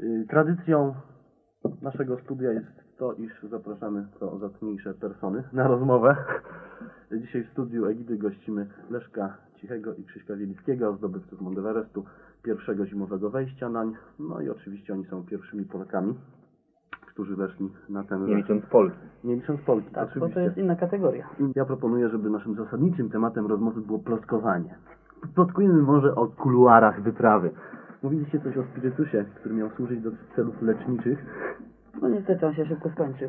Tradycją naszego studia jest to, iż zapraszamy co zacniejsze persony na rozmowę. Dzisiaj w studiu Egidy gościmy Leszka Cichego i Krzyśka Wielickiego, zdobywców Mount Everestu, pierwszego zimowego wejścia nań. No i oczywiście oni są pierwszymi Polakami, którzy weszli na ten... Nie licząc Polski. Nie licząc Polski, tak, oczywiście. Bo to jest inna kategoria. Ja proponuję, żeby naszym zasadniczym tematem rozmowy było plotkowanie. Plotkujemy może o kuluarach wyprawy. Mówiliście coś o spirytusie, który miał służyć do celów leczniczych. No niestety on się szybko skończył,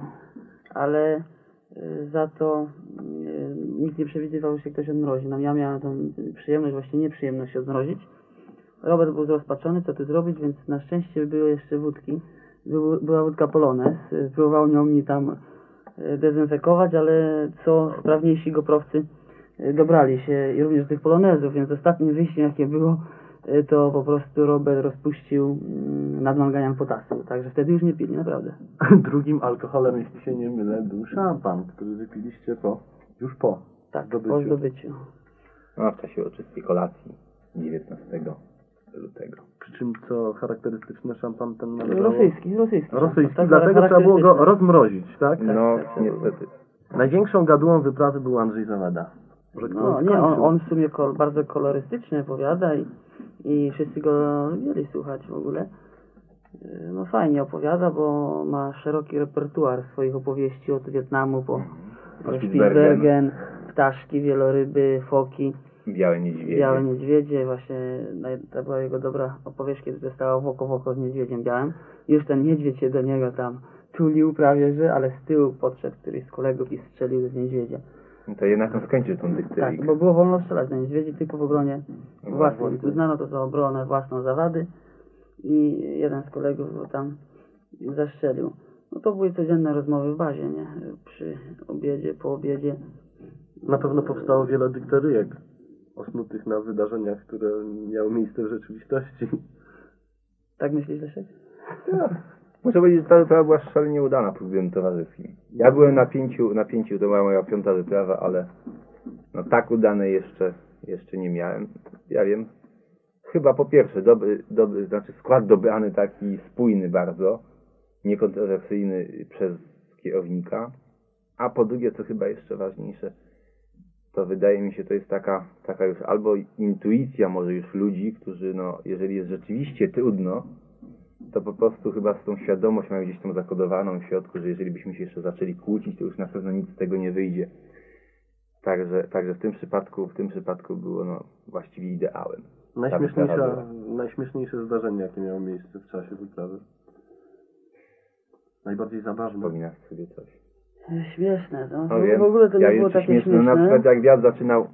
ale za to nikt nie przewidywał, że się ktoś odmrozi. No ja miałem tą przyjemność, właśnie nieprzyjemność się odmrozić. Robert był zrozpaczony, co tu zrobić, więc na szczęście były jeszcze wódki. Była wódka Polones, próbował nią mi tam dezynfekować, ale co sprawniejsi goprowcy dobrali się i również tych polonezów, więc ostatnim wyjściem jakie było, to po prostu Robert rozpuścił nadmanganian potasu, także wtedy już nie pili, naprawdę. Drugim alkoholem, jeśli się nie mylę, był szampan, który wypiliście już po zdobyciu. Po zdobyciu. No, w czasie oczywistej kolacji 19 lutego. Przy czym co charakterystyczne, szampan ten Rosyjski. Rosyjski, Tak, dlatego trzeba było go rozmrozić, tak? No, tak, niestety. Największą gadułą wyprawy był Andrzej Zawada. No nie, on w sumie bardzo kolorystycznie opowiada i wszyscy go mieli słuchać w ogóle. No fajnie opowiada, bo ma szeroki repertuar swoich opowieści od Wietnamu po Spitsbergen, ptaszki, wieloryby, foki, białe niedźwiedzie. Właśnie to była jego dobra opowieść, kiedy została w oko z niedźwiedziem białym. Już ten niedźwiedź się do niego tam tulił prawie, ale z tyłu podszedł któryś z kolegów i strzelił z niedźwiedzia. To jednak on skończył tą dykteryjkę. Tak, bo było wolno strzelać na niedźwiedzi tylko w obronie własnej. Uznano to za obronę własną Zawady i jeden z kolegów go tam zastrzelił. No to były codzienne rozmowy w bazie, nie? Przy obiedzie, po obiedzie. Na pewno powstało wiele dykteryjek osnutych na wydarzeniach, które miały miejsce w rzeczywistości. Tak myślisz, Leszek? Ja. Muszę powiedzieć, że ta była szalenie udana pod względem towarzyskim. Ja byłem na pięciu, to była moja 5. wyprawa, ale no tak udanej jeszcze nie miałem. Ja wiem, chyba po pierwsze znaczy skład dobrany taki spójny bardzo, niekontrowersyjny przez kierownika, a po drugie, co chyba jeszcze ważniejsze, to wydaje mi się, to jest taka już albo intuicja może już ludzi, którzy no, jeżeli jest rzeczywiście trudno, to po prostu chyba z tą świadomość mają gdzieś tam zakodowaną w środku, że jeżeli byśmy się jeszcze zaczęli kłócić, to już na pewno nic z tego nie wyjdzie. Także w tym przypadku było no, właściwie ideałem. Najśmieszniejsze zdarzenie, jakie miało miejsce w czasie wyprawy? Najbardziej zabawne. Wspominasz sobie coś? Śmieszne, no. No wiem, w ogóle to nie było takie śmieszne. No, na przykład jak wiatr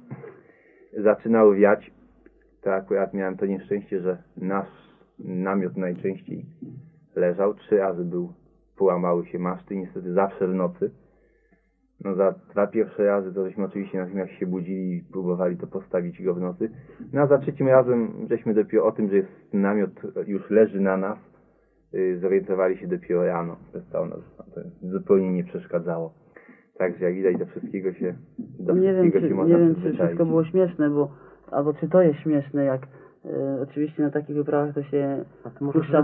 zaczynał wiać, to akurat miałem to nieszczęście, że nasz namiot najczęściej leżał. 3 razy połamały się maszty, niestety zawsze w nocy. No za 2 pierwsze razy to żeśmy oczywiście natychmiast się budzili i próbowali to postawić go w nocy. No a za 3 razem żeśmy dopiero o tym, że namiot już leży na nas, zorientowali się dopiero rano. To zupełnie nie przeszkadzało. Także jak widać do wszystkiego się można Nie wiem, czy wszystko było śmieszne, albo czy to jest śmieszne, jak oczywiście na takich wyprawach to się wpuszcza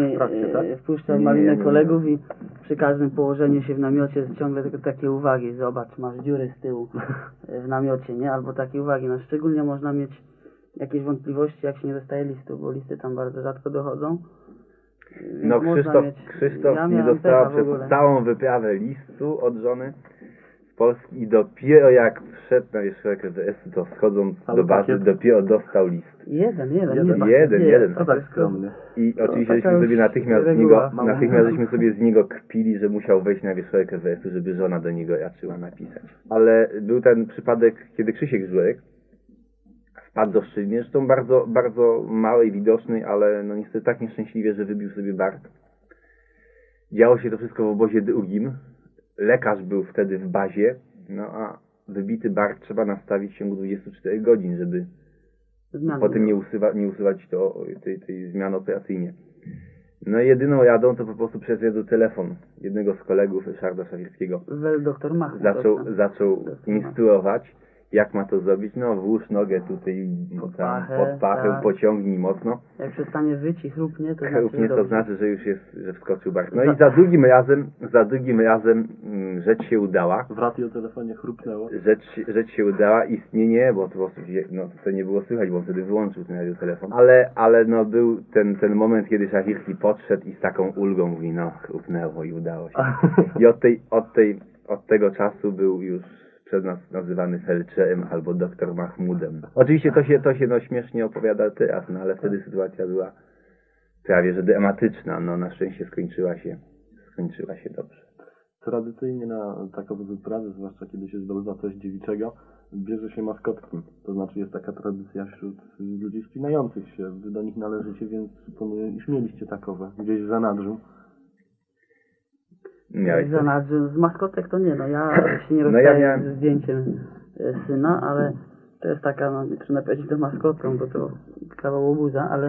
w maliny kolegów i przy każdym położeniu się w namiocie ciągle tylko takie uwagi. Zobacz, masz dziury z tyłu w namiocie, nie? Albo takie uwagi. No szczególnie można mieć jakieś wątpliwości, jak się nie dostaje listu, bo listy tam bardzo rzadko dochodzą. No Krzysztof nie dostała przez całą wyprawę listu od żony z Polski i dopiero jak wszedł na wierzchołek Everestu, to schodząc do bazy, dopiero dostał list. Jeden. To tak skromny. I oczywiście żeśmy sobie natychmiast żeśmy sobie z niego kpili, że musiał wejść na wierzchołek Everestu, żeby żona do niego raczyła napisać. Ale był ten przypadek, kiedy Krzysiek Żurek wpadł do szczeliny, zresztą bardzo, bardzo małej, widocznej, ale no niestety tak nieszczęśliwie, że wybił sobie bark. Działo się to wszystko w obozie drugim. Lekarz był wtedy w bazie, no a wybity bark trzeba nastawić w ciągu 24 godzin, żeby potem nie usuwać tej zmiany operacyjnie. No i jedyną radą to po prostu przez telefon jednego z kolegów, Ryszarda Szawirskiego. Doktor Mach. Zaczął instruować jak ma to zrobić? No włóż nogę tutaj Pod tam, pachę, pod pachę, tak. pociągnij mocno. Jak przestanie wyć i chrupnie, to Chrupnie to dobrze. znaczy, że już jest, że wskoczył bark. No i za drugim razem rzecz się udała. W radiotelefonie chrupnęło. Rzecz się udała, istnienie, bo to po prostu no, to nie było słychać, bo wtedy wyłączył ten radiotelefon. Ale no był ten moment, kiedy Szachirski podszedł i z taką ulgą mówi, no chrupnęło i udało się. I od tego czasu był już przez nas nazywany felczerem albo doktor Mahmudem. Oczywiście to się no śmiesznie opowiada teraz, no ale wtedy sytuacja była prawie że dramatyczna, no na szczęście skończyła się dobrze. Tradycyjnie na takowe wyprawy, zwłaszcza kiedy się zdobywa coś dziewiczego, bierze się maskotki. To znaczy jest taka tradycja wśród ludzi wspinających się. Wy do nich należycie, więc suponuję, iż mieliście takowe gdzieś w zanadrzu. Miałeś coś? Z maskotek to nie, no ja się nie No rozstaję ja miałem- ze zdjęciem syna, ale to jest taka, no nie trudno powiedzieć to maskotką, bo to kawał obuza, ale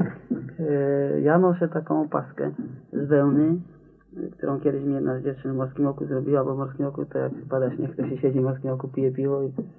ja noszę taką opaskę z wełny, którą kiedyś mi jedna z dziewczyn w Morskim Oku zrobiła, bo w Morskim Oku to jak pada śnieg, to się siedzi w Morskim Oku, pije piwo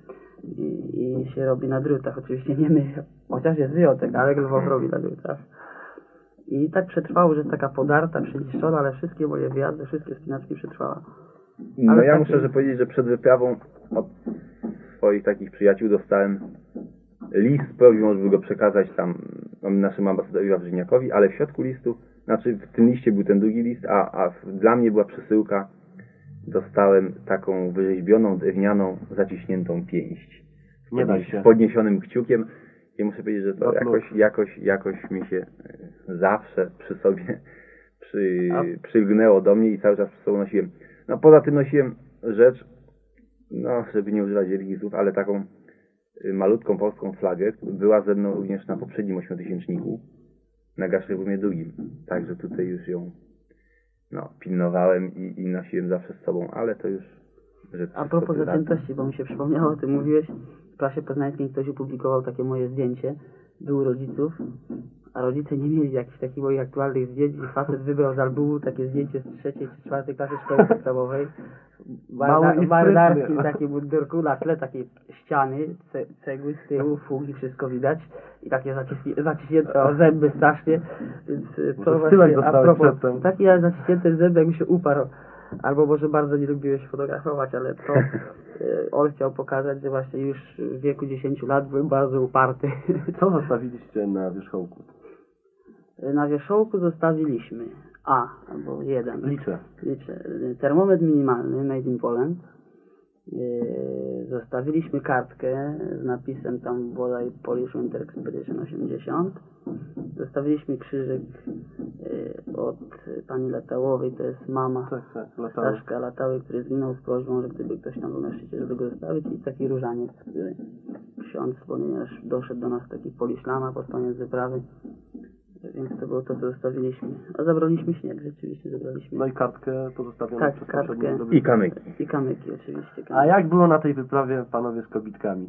i się robi na drutach. Oczywiście nie my, chociaż jest wyjątek, ale Lwow robi na drutach. I tak przetrwało, że jest taka podarta, przeniszczona, ale wszystkie moje wyjazdy, wszystkie spinaczki przetrwała. No Ale ja taki- muszę powiedzieć, że przed wyprawą od swoich takich przyjaciół dostałem list z prośbą, żeby go przekazać tam naszemu ambasadorowi Wawrzyniakowi, ale w środku listu, znaczy w tym liście był ten drugi list, dla mnie była przesyłka, dostałem taką wyrzeźbioną, drewnianą, zaciśniętą pięść. Nie daj się. Z podniesionym kciukiem i muszę powiedzieć, że to No, jakoś mi się zawsze przy sobie przylgnęło do mnie i cały czas przy sobą nosiłem. No poza tym nosiłem rzecz, no żeby nie używać wielkich słów, ale taką malutką polską flagę. Była ze mną również na poprzednim 8-tysięczniku, na Gaszrybumie II. Także tutaj już ją pilnowałem i nosiłem zawsze z sobą, ale to już rzecz. A propos wszystko zaciętości, bo mi się przypomniało, o tym mówiłeś, w prasie poznańskiej ktoś opublikował takie moje zdjęcie, był rodziców, a rodzice nie mieli jakichś takich moich aktualnych zdjęć i facet wybrał z albumu takie zdjęcie z 3. czy 4. klasy szkoły podstawowej. Mały i sprytny. Marynarski, taki mundurku, na tle takiej ściany, cegły z tyłu, fugi, wszystko widać i takie zaciśnięte o zęby strasznie, więc Może tyłek dostałeś przedtem. takie zaciśnięte zęby jakby się uparł. Albo może bardzo nie lubiłeś fotografować, ale to on chciał pokazać, że właśnie już w wieku 10 lat byłem bardzo uparty. Co zostawiliście na wierzchołku? Na wierzchołku zostawiliśmy albo jeden. Liczę. Termometr minimalny Made in Poland. Zostawiliśmy kartkę z napisem tam bodaj Polish Winter Expedition 80. Zostawiliśmy krzyżyk od pani Latałowej, to jest mama Tak, latały. Staszka Latały, który zginął z prośbą, że gdyby ktoś tam był na szczycie, żeby go zostawić, i taki różaniec, który ksiądz, ponieważ doszedł do nas taki poliślama pod koniec wyprawy, więc to było to, co zostawiliśmy. A zabraliśmy śnieg, rzeczywiście zabraliśmy. No i kartkę pozostawioną Tak, przez kartkę. poprzednie I zdobycie. kamyki. I kamyki oczywiście. A jak było na tej wyprawie, panowie, z kobitkami?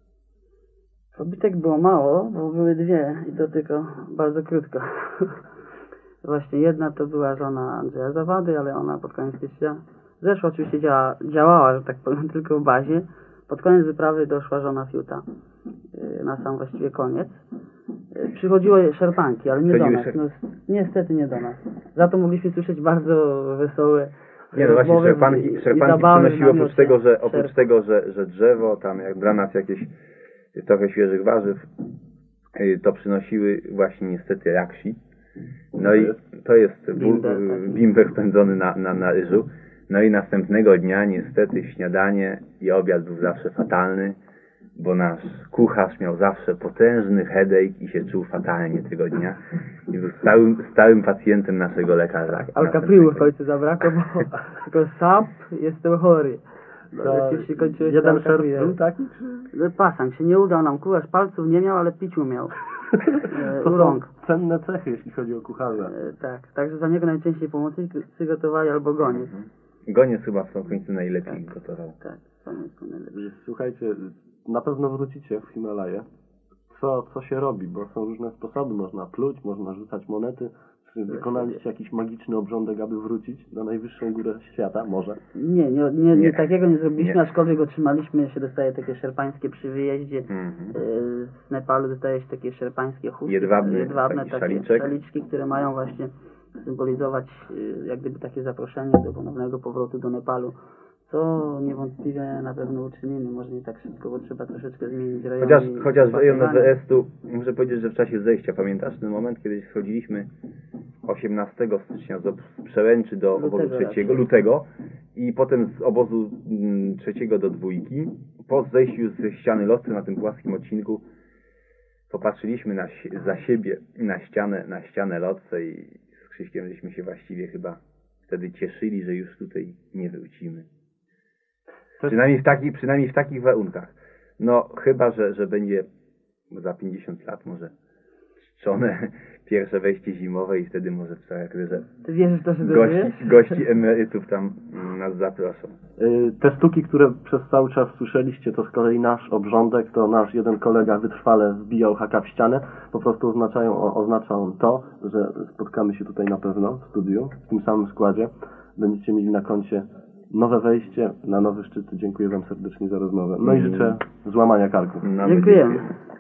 Kobitek było mało, bo były dwie i to tylko bardzo krótko. Właśnie jedna to była żona Andrzeja Zawady, ale ona pod koniec stycznia zeszła, oczywiście działała, że tak powiem, tylko w bazie. Pod koniec wyprawy doszła żona Fiuta, na sam właściwie koniec. Przychodziły szerpanki, ale nie do nas. No, niestety nie do nas. Za to mogliśmy słyszeć bardzo wesołe Nie, no właśnie, rozmowy i szerpanki zabawy w przynosiły oprócz namiocie. tego, że drzewo, tam jak dla nas jakieś trochę świeżych warzyw, to przynosiły właśnie niestety raksi. No i to jest bimber pędzony na ryżu. No i następnego dnia niestety śniadanie i obiad był zawsze fatalny, bo nasz kucharz miał zawsze potężny headache i się czuł fatalnie tego dnia. I był stałym pacjentem naszego lekarza. Alkaprilu w końcu zabrakło, bo tylko sap, jestem chory. No, się kończyło się jeden szerp Alkaprilem. był taki? Czy... Pasam się nie udał nam, kucharz palców nie miał, ale pić umiał. To U są rąk. cenne cechy, jeśli chodzi o kucharza. Tak, także za niego najczęściej pomocnicy gotowali albo goniec. Goniec chyba w końcu najlepiej gotował. Tak, goniec to najlepiej. Słuchajcie, na pewno wrócicie w Himalaje. Co się robi? Bo są różne sposoby. Można pluć, można rzucać monety. Czy wykonaliście jakiś magiczny obrządek, aby wrócić na najwyższą górę świata? Może? Nie, takiego nie zrobiliśmy, Nie. aczkolwiek otrzymaliśmy, się dostaje takie szerpańskie przy wyjeździe Mhm. z Nepalu, dostaje się takie szerpańskie chusty, Jedwabny jedwabne taki takie szaliczek. szaliczki, które mają właśnie symbolizować jak gdyby takie zaproszenie do ponownego powrotu do Nepalu, co niewątpliwie na pewno uczynimy, może nie tak szybko, bo trzeba troszeczkę zmienić rejon. Chociaż rejon Everestu, muszę powiedzieć, że w czasie zejścia, pamiętasz ten moment, kiedy schodziliśmy 18 stycznia z Przełęczy do Lutego obozu 3 raczej. lutego i potem z obozu 3 do 2, po zejściu ze ściany lotcy na tym płaskim odcinku, popatrzyliśmy za siebie na ścianę lotce i z Krzyśkiem żeśmy się właściwie chyba wtedy cieszyli, że już tutaj nie wrócimy. Przynajmniej w takich warunkach. No chyba, że będzie za 50 lat może czczone pierwsze wejście zimowe i wtedy może w charakterze Ty wierzysz w to, że dożyjesz? gości emerytów tam nas zaproszą. Te sztuki, które przez cały czas słyszeliście, to z kolei nasz obrządek, to nasz jeden kolega wytrwale wbijał haka w ścianę. Po prostu oznacza on to, że spotkamy się tutaj na pewno w studiu, w tym samym składzie. Będziecie mieli na koncie nowe wejście na nowy szczyt. Dziękuję Wam serdecznie za rozmowę. No i życzę złamania karku. Mamy Dziękujemy. nadzieję.